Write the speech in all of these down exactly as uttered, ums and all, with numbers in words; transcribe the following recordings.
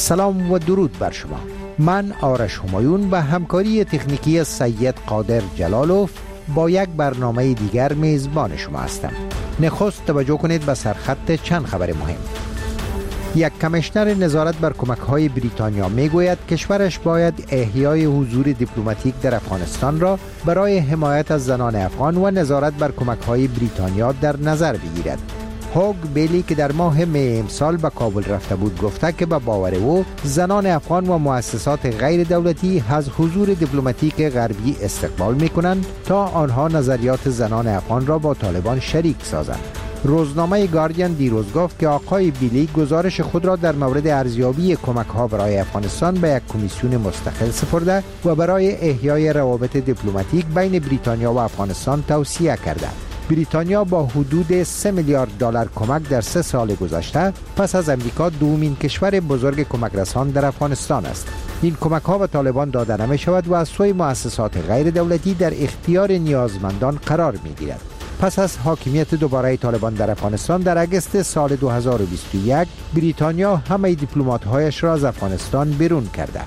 سلام و درود بر شما. من آرش همایون به همکاری تکنیکی سید قادر جلالوف با یک برنامه دیگر میزبان شما هستم. نخست توجه کنید به سرخط چند خبر مهم. یک کمیشنر نظارت بر کمک‌های بریتانیا میگوید کشورش باید احیای حضور دیپلماتیک در افغانستان را برای حمایت از زنان افغان و نظارت بر کمک‌های بریتانیا در نظر بگیرد. هوگ بیلی که در ماه می امسال به کابل رفته بود گفته که به باور او زنان افغان و مؤسسات غیر دولتی از حضور دیپلماتیک غربی استقبال می‌کنند تا آنها نظریات زنان افغان را با طالبان شریک سازند. روزنامه گاردین دیروز گفت که آقای بیلی گزارش خود را در مورد ارزیابی کمک‌ها برای افغانستان به یک کمیسیون مستقل سپرده و برای احیای روابط دیپلماتیک بین بریتانیا و افغانستان توصیه کرده. بریتانیا با حدود سه میلیارد دلار کمک در سه سال گذشته پس از امریکا دومین کشور بزرگ کمک رسان در افغانستان است. این کمک ها به طالبان داده نمی شود و از سوی مؤسسات غیر دولتی در اختیار نیازمندان قرار می گیرد. پس از حاکمیت دوباره طالبان در افغانستان در اگست سال دو هزار و بیست و یک بریتانیا همه دیپلمات‌هایش را از افغانستان بیرون کرده.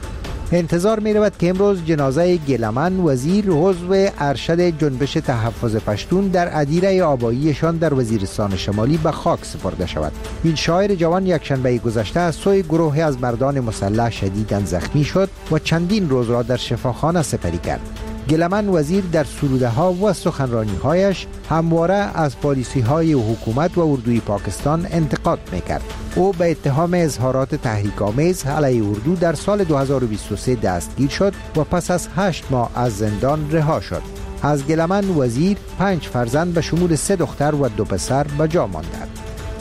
انتظار می رود که امروز جنازه گیلمن وزیر عضو ارشد جنبش تحفظ پشتون در ادیره آباییشان در وزیرستان شمالی به خاک سپرده شود. این شاعر جوان یک شنبه گذشته از سوی گروهی از مردان مسلح شدیداً زخمی شد و چندین روز را در شفاخانه سپری کرد. گیلمن وزیر در سروده ها و سخنرانی هایش همواره از پالیسی های حکومت و اردوی پاکستان انتقاد میکرد. او به اتهام اظهارات تحریک آمیز علیه اردو در سال دو هزار و بیست و سه دستگیر شد و پس از هشت ماه از زندان رها شد. از گیلمن وزیر پنج فرزند به شمول سه دختر و دو پسر به جا ماندند.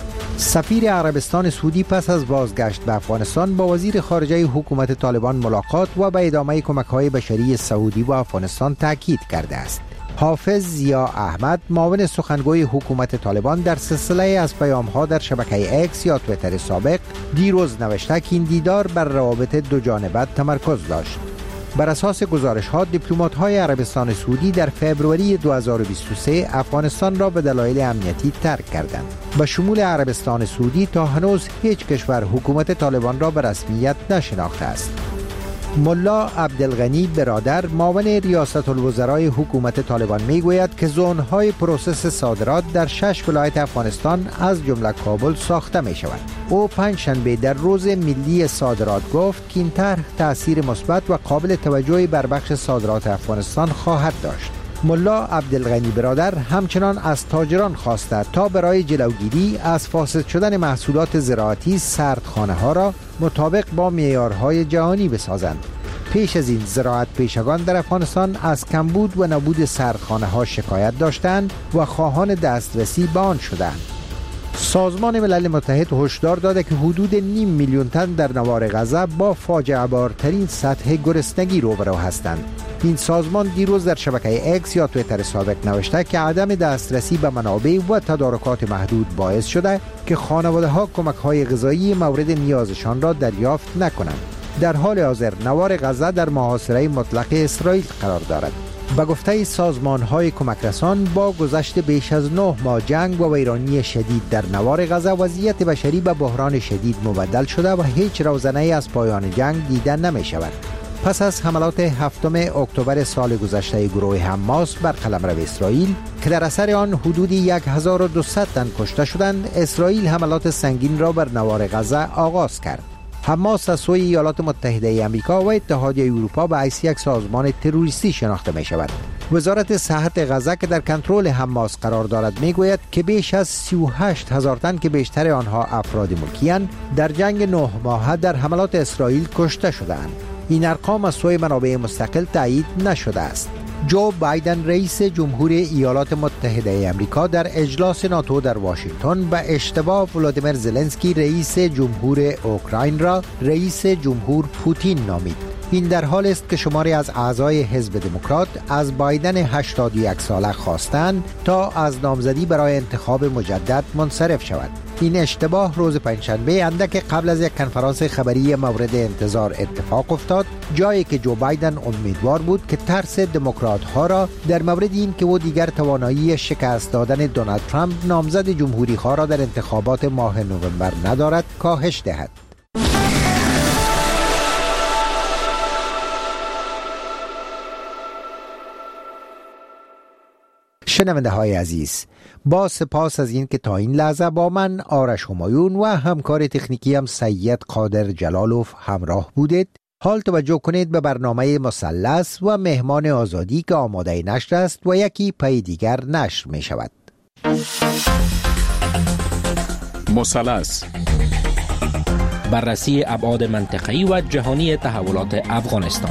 سفیر عربستان سعودی پس از بازگشت به افغانستان با وزیر خارجه حکومت طالبان ملاقات و به ادامه کمک‌های بشری سعودی و افغانستان تاکید کرده است. حافظ ضیا احمد معاون سخنگوی حکومت طالبان در سلسله از پیام‌ها در شبکه اکس یا توییتر سابق دیروز نوشته که این دیدار بر روابط دو جانبه تمرکز داشت. بر اساس گزارش‌ها دیپلمات‌های عربستان سعودی در فوریه دو هزار و بیست و سه افغانستان را به دلایل امنیتی ترک کردند. به شمول عربستان سعودی تا هنوز هیچ کشور حکومت طالبان را به رسمیت نشناخته است. ملا عبدالغنی برادر معاون ریاست الوزرای حکومت طالبان میگوید که زون‌های پروسس صادرات در شش ولایت افغانستان از جمله کابل ساخته می شود. او پنجشنبه در روز ملی صادرات گفت که این طرح تأثیر مثبت و قابل توجهی بر بخش صادرات افغانستان خواهد داشت. ملا عبدالغنی برادر همچنان از تاجران خواسته تا برای جلوگیری از فاسد شدن محصولات زراعتی سردخانه ها را مطابق با معیارهای جهانی بسازند. پیش از این زراعت پیشگان در افغانستان از کمبود و نبود سردخانه ها شکایت داشتند و خواهان دسترسی به آن شدند. سازمان ملل متحد هشدار داده که حدود نیم میلیون تن در نوار غزه با فاجعه بارترین سطح گرسنگی روبرو هستند. این سازمان دیروز در شبکه اکس یا توییتر سابق نوشته که عدم دسترسی به منابع و تدارکات محدود باعث شده که خانواده ها کمک های غذایی مورد نیازشان را دریافت نکنند. در حال حاضر نوار غزه در محاصره مطلق اسرائیل قرار دارد. به گفته سازمان های کمک رسان با گذشت بیش از نه ماه جنگ و ویرانی شدید در نوار غزه وضعیت بشری به بحران شدید مبدل شده و هیچ روزنه از پایان جنگ دیده نمی شود. پس از حملات هفتم اکتبر سال گذشته گروه حماس بر قلمرو اسرائیل که در اثر آن حدود هزار و دویست تن کشته شدند، اسرائیل حملات سنگین را بر نوار غزه آغاز کرد. حماس از سوی ایالات متحده آمریکا و اتحادیه اروپا به حیث یک سازمان تروریستی شناخته می شود. وزارت صحت غزه که در کنترل حماس قرار دارد می گوید که بیش از سی و هشت هزار تن که بیشتر آنها افراد ملکی‌اند در جنگ نه ماهه در حملات اسرائیل کشته شدند. این ارقام از سوی منابع مستقل تایید نشده است. جو بایدن رئیس جمهور ایالات متحده آمریکا در اجلاس ناتو در واشنگتن به اشتباه ولادیمیر زلنسکی رئیس جمهور اوکراین را رئیس جمهور پوتین نامید. این در حال است که شماری از اعضای حزب دموکرات از بایدن هشتاد و یک ساله خواستند تا از نامزدی برای انتخاب مجدد منصرف شود. این اشتباه روز پنجشنبه اندک قبل از یک کنفرانس خبری مورد انتظار اتفاق افتاد، جایی که جو بایدن امیدوار بود که ترس دموکرات ها را در مورد این که او دیگر توانایی شکست دادن دونالد ترامپ نامزد جمهوری ها را در انتخابات ماه نوامبر ندارد کاهش دهد. شنونده های عزیز، با سپاس از این که تا این لحظه با من آرش همایون و همکار تکنیکی هم سید قادر جلالوف همراه بودید. حال توجه کنید به برنامه مثلث و مهمان آزادی که آماده نشر است و یکی پی دیگر نشر می شود. مثلث، بررسی ابعاد منطقه‌ای و جهانی تحولات افغانستان.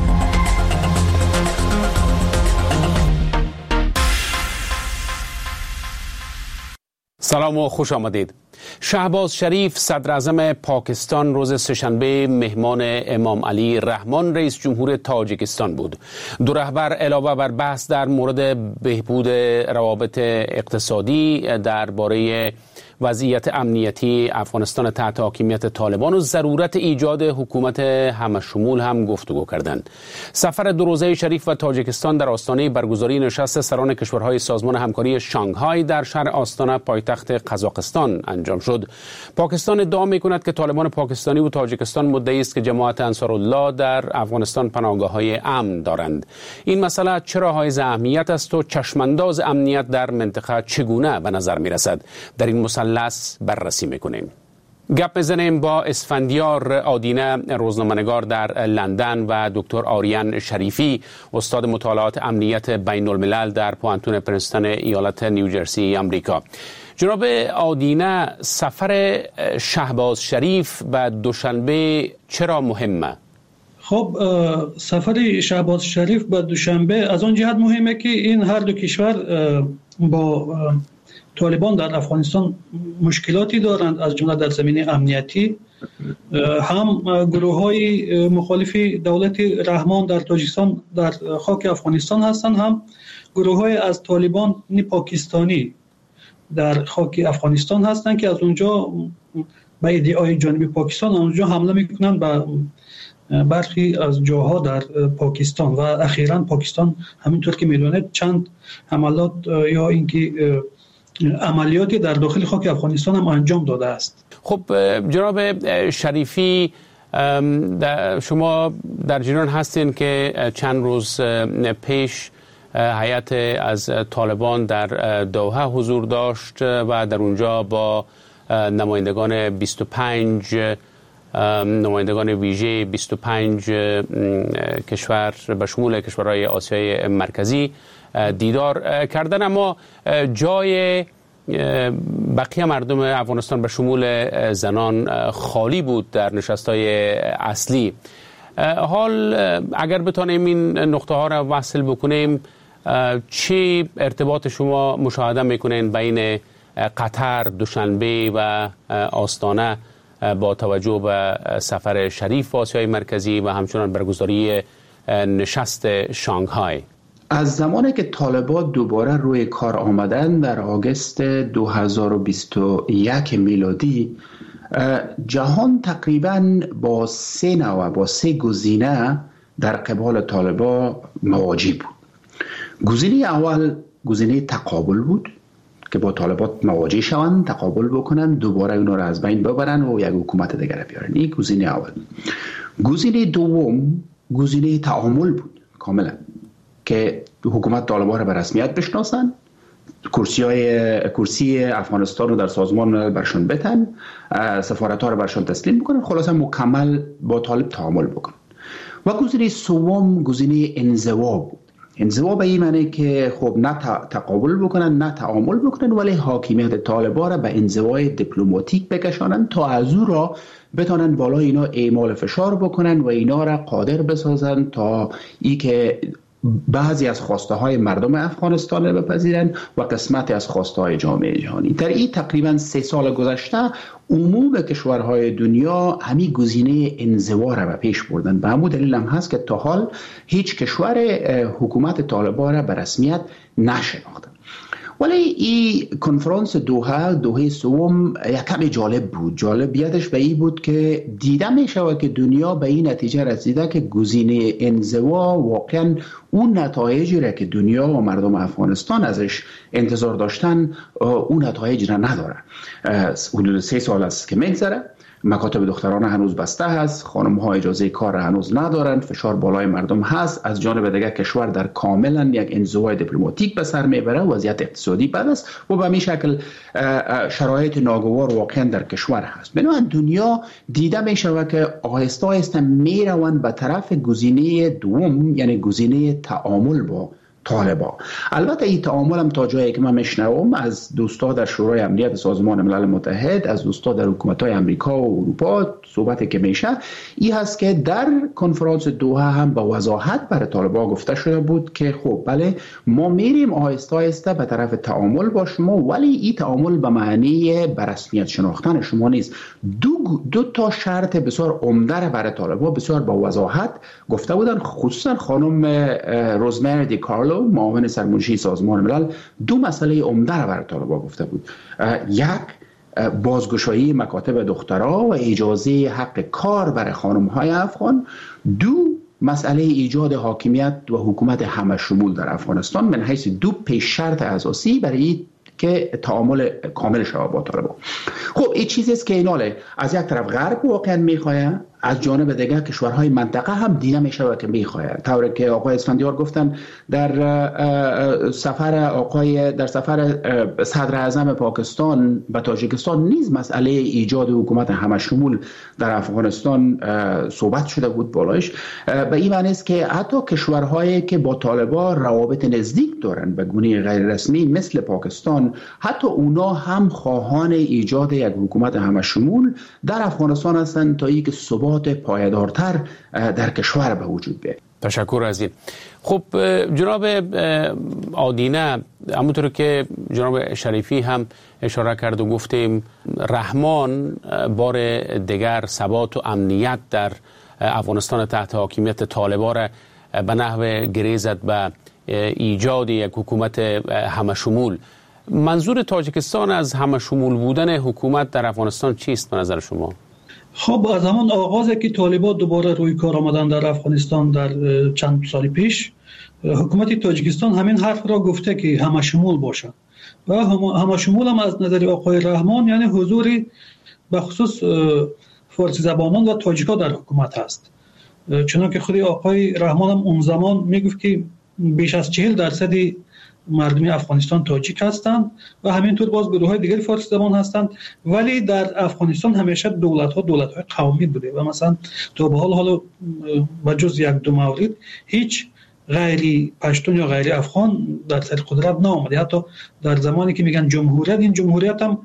سلام و خوش آمدید. شهباز شریف صدر اعظم پاکستان روز سه‌شنبه مهمان امام علی رحمان رئیس جمهور تاجیکستان بود. دو رهبر علاوه بر بحث در مورد بهبود روابط اقتصادی، درباره وضعیت امنیتی افغانستان تحت حاکمیت طالبان و ضرورت ایجاد حکومت همشمول هم گفتگو کردند. سفر دو روزه شریف و تاجیکستان در آستانه برگزاری نشست سران کشورهای سازمان همکاری شانگهای در شهر آستانه پایتخت قزاقستان انجام شد. پاکستان ادعا می‌کند که طالبان پاکستانی و تاجیکستان مدعی است که جماعت انصارالله در افغانستان پناهگاه‌های امن دارند. این مسئله چرا حائز اهمیت است و چشمانداز امنیت در منطقه چگونه به نظر می‌رسد؟ در این مثلث بررسی می‌کنیم. گپ بزنیم با اسفندیار آدینه، روزنامه‌نگار در لندن، و دکتر آریان شریفی، استاد مطالعات امنیت بین الملل در پوانتون پرنستون ایالت نیوجرسی آمریکا. جناب آدینه، سفر شهباز شریف به دوشنبه چرا مهمه؟ خب سفر شهباز شریف به دوشنبه از آن جهت مهمه که این هر دو کشور با طالبان در افغانستان مشکلاتی دارند، از جمله در زمینه امنیتی. هم گروه‌های مخالف دولت رحمان در تاجیکستان در خاک افغانستان هستند، هم گروه‌های از طالبان پاکستانی در خاک افغانستان هستند که از اونجا به ادعای جانب پاکستان اونجا حمله میکنند به برخی از جاها در پاکستان و اخیراً پاکستان همینطور که میدونید چند حملات یا اینکه عملیاتی در داخل خاک افغانستان هم انجام داده است. خب جناب شریفی، شما در جریان هستین که چند روز پیش هیئت از طالبان در دوحه حضور داشت و در اونجا با نمایندگان بیست و پنج نمایندگان ویژه بیست و پنج کشور به شمول کشورهای آسیای مرکزی دیدار کردن، اما جای بقیه مردم افغانستان به شمول زنان خالی بود در نشست‌های اصلی. حال اگر بتانیم این نقطه ها را وصل بکنیم، چه ارتباط شما مشاهده میکنین بین قطر، دوشنبه و آستانه با توجه به سفر شریف به آسیای مرکزی و همچنان برگزاری نشست شانگهای؟ از زمانی که طالبان دوباره روی کار آمدن در آگوست دو هزار و بیست و یک میلادی، جهان تقریباً با سه نوع با سه گزینه در قبال طالبان مواجه بود. گزینه اول گزینه تقابل بود که با طالبان مواجه شوند، تقابل بکنن، دوباره اونا را از بین ببرن و یک حکومت دیگر بیارن. این گزینه اول. گزینه دوم گزینه تعامل بود کاملا، که حکومت طالبان را به رسمیت بشناسن، کرسی های کرسی افغانستان رو در سازمان ملل برشان بتن، سفارت ها رو برشان تسلیم بکنن، خلاصا مکمل با طالب تعامل بکنن. و گزینه سوم گزینه انزوا بود. انزوا به این معنی که خب نه تقابل بکنن نه تعامل بکنن، ولی حاکمیت طالبان را به انزوای دیپلماتیک بکشانن تا از او را بتونن بالا اینا اعمال فشار بکنن و اینا را قادر بسازن تا ای که بعضی از خواسته های مردم افغانستان را بپذیرن و قسمتی از خواسته های جامعه جهانی. در این تقریبا سه سال گذشته عموم کشورهای دنیا همین گزینه انزوا را به پیش بردن. به همون دلیل هم هست که تا حال هیچ کشور حکومت طالبان را به رسمیت نشناخته. ولی این کنفرانس دوحه دوحه سوم یک کمی جالب بود. جالبیتش به این بود که دیده می شود که دنیا به این نتیجه رسیده که گزینه انزوا واقعا اون نتایجی را که دنیا و مردم افغانستان ازش انتظار داشتن اون نتایج را نداره. حدود سه سال است که میگذره مکاتب دختران هنوز بسته هست، خانم ها اجازه کار هنوز ندارند، فشار بالای مردم هست. از جانب دیگر کشور در کاملا یک انزوای دیپلماتیک به سر میبره، وضعیت اقتصادی بد است و به همین شکل شرایط ناگوار واقعا در کشور هست. بنابراین دنیا دیده می شود که آهسته آهسته میروند به طرف گزینه دوم، یعنی گزینه تعامل با طالبا. البته این تعامل هم تا جایی که من میشنوم از دوستا در شورای امنیت سازمان ملل متحد، از دوستا در حکومت‌های امریکا و اروپا صحبتی که میشه این هست که در کنفرانس دوحه هم با وضاحت برای طالبا گفته شده بود که خب بله ما میریم آهسته آهسته به طرف تعامل با شما، ولی این تعامل به معنی به رسمیت شناختن شما نیست. دو دو تا شرط بسیار عمده برای طالبا بسیار با وضاحت گفته بودن، خصوصا خانم روزمری دی کارلو معاون سرمنشی سازمان ملل دو مسئله عمده را برای طالبان گفته بود. یک، بازگشایی مکاتب دخترها و اجازه حق کار برای خانم‌های افغان. دو، مسئله ایجاد حاکمیت و حکومت همه شمول در افغانستان من حیث دو پیش شرط اساسی برای که تعامل کامل شود با طالبان. خب این چیزی است که ایناله از یک طرف غرب واقعا میخواه، از جانب دیگر کشورهای منطقه هم دیده میشه که میخواه. طوری که آقای اسفندیار گفتن در سفر آقای در سفر صدر اعظم پاکستان به تاجیکستان نیز مسئله ایجاد حکومت همه شمول در افغانستان صحبت شده بود بالایش. به این معنی است که حتی کشورهایی که با طالبان روابط نزدیک دارند به گونه غیر رسمی مثل پاکستان، حتی اونا هم خواهان ایجاد یک حکومت همه شمول در افغانستان هستند تا اینکه ثبات پایدارتر در کشور به وجود بیاید. تشکر از این. خب جناب آدینه، همونطور که جناب شریفی هم اشاره کرد و گفتیم رحمان بار دیگر ثبات و امنیت در افغانستان تحت حاکمیت طالبان را به نحو گریزد به ایجاد یک حکومت همه شمول. منظور تاجیکستان از همه شمول بودن حکومت در افغانستان چیست به نظر شما؟ خب از همان آغازی که طالبان دوباره روی کار آمدن در افغانستان در چند سال پیش، حکومت تاجیکستان همین حرف را گفته که همه شمول باشد و همه شمول هم از نظر آقای رحمان یعنی حضوری به خصوص فارسی زبانان و تاجیکا در حکومت هست. چنانکه خود آقای رحمان هم اون زمان میگفت که بیش از چهل درصدی مردم افغانستان تاجیک هستند و همینطور باز گروه‌های دیگر فارسی زبان هستند، ولی در افغانستان همیشه دولت‌ها دولت‌های قومی بوده و مثلا تا به حال حالا با جز یک دو مورد هیچ غیری پشتون یا غیری افغان در سر قدرت نآمده. حتی در زمانی که میگن جمهوریت، این جمهوریت هم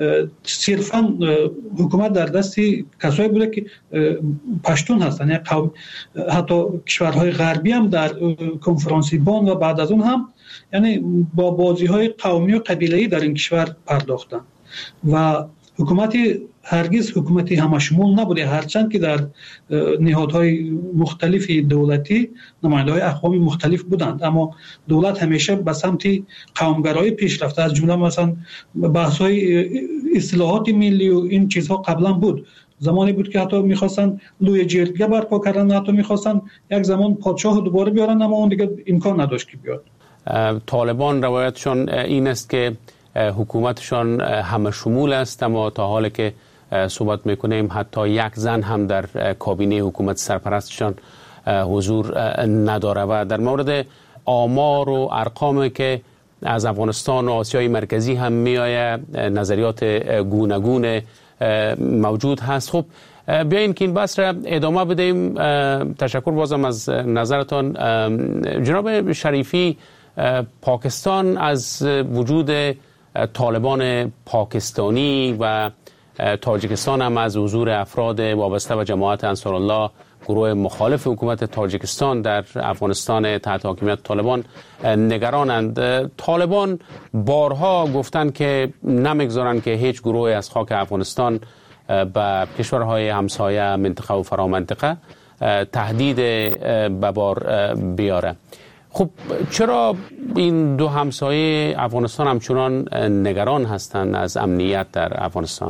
صرفاً حکومت در دست کسایی بوده که پشتون هستند، یعنی قوم. حتی کشورهای غربی هم در کنفرانس بان و بعد از اون هم یعنی با بازی‌های قومی و قبیله‌ای در این کشور پرداختن و حکومت هرگز حکومتی همشمول نبوده، هرچند که در نهادهای مختلف دولتی نماینده‌های اقوام مختلف بودند، اما دولت همیشه به سمت قومگرایی پیش رفته. از جمله مثلا بحث‌های اصلاحات ملی و این چیزها قبلا بود. زمانی بود که حتی می‌خواستن لوی جرگه برپا کردن، حتی می‌خواستن یک زمان پادشاه دوباره بیارن، اما اون دیگه امکان نداشت که بیاد. طالبان روایتشان این است که حکومتشان همه شمول است، اما تا حالی که صحبت میکنیم حتی یک زن هم در کابینه حکومت سرپرستشان حضور نداره. و در مورد آمار و ارقامی که از افغانستان و آسیای مرکزی هم میآید نظریات گوناگون موجود هست. خب بیاین که این بحث را ادامه بدیم. تشکر بازم از نظرتان. جناب شریفی، پاکستان از وجود طالبان پاکستانی و تاجیکستان هم از حضور افراد وابسته به جماعت انصارالله، گروه مخالف حکومت تاجیکستان در افغانستان تحت حاکمیت طالبان، نگرانند. طالبان بارها گفتند که نمیگذارند که هیچ گروه از خاک افغانستان به کشورهای همسایه منطقه و فرامنطقه تهدید به بار بیاره. خب چرا این دو همسایه افغانستان همچنان نگران هستند از امنیت در افغانستان؟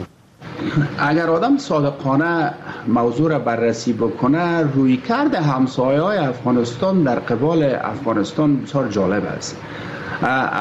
اگر آدم صادقانه موضوع را بررسی بکنه، رویکرد همسایه‌های افغانستان در قبال افغانستان بسیار جالب است.